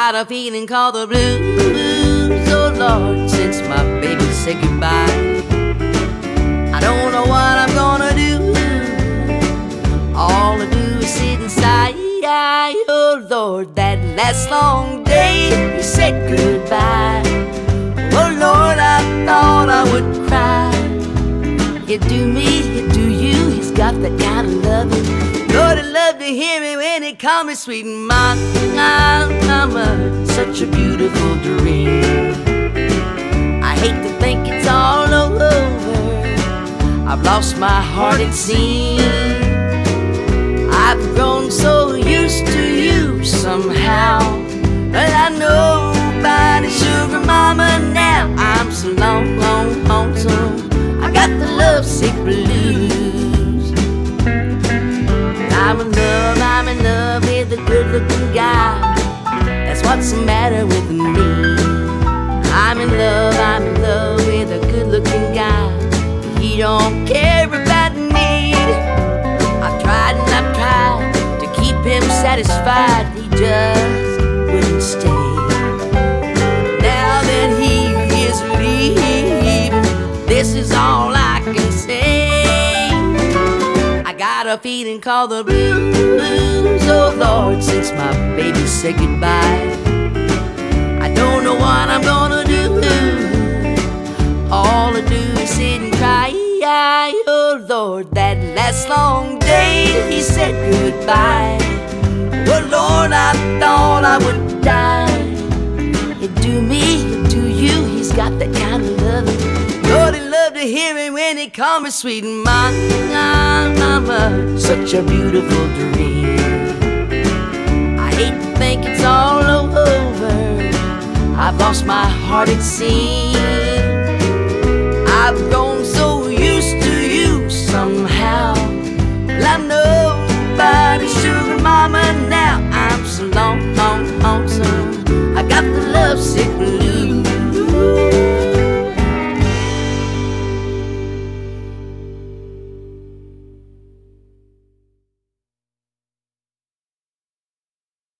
got a feeling called the blues, oh Lord, since my baby said goodbye. I don't know what I'm gonna do. All I do is sit and sigh. Oh Lord, that last long day you said goodbye. Oh Lord, I thought I would cry. You do me, you do you. He's got that kind of loving. Lord, I love to hear it when he calls me sweet mama. Such a beautiful dream. I hate to think it's all over. I've lost my heart, it seems. I've grown so used to you somehow, but I know about it, sugar mama, now. I'm so lonesome. I got the lovesick blues. I'm in love with a good-looking guy. That's what's the matter with me. I'm in love with a good-looking guy. He don't care about me. I've tried and I've tried to keep him satisfied. He just wouldn't stay. Now that he is leaving, this is all I can say. I got a feeling called the blues, oh Lord, since my baby said goodbye. I don't know what I'm gonna do. All I do is sit and cry. Oh Lord, that last long day he said goodbye. Oh Lord, I thought I would die. You do me, you do you. He's got that kind of loving. Lord, I love to hear it when he calls me sweet mama. Such a beautiful dream. I hate to think it's all over. I've lost my heart, it seems. I've grown so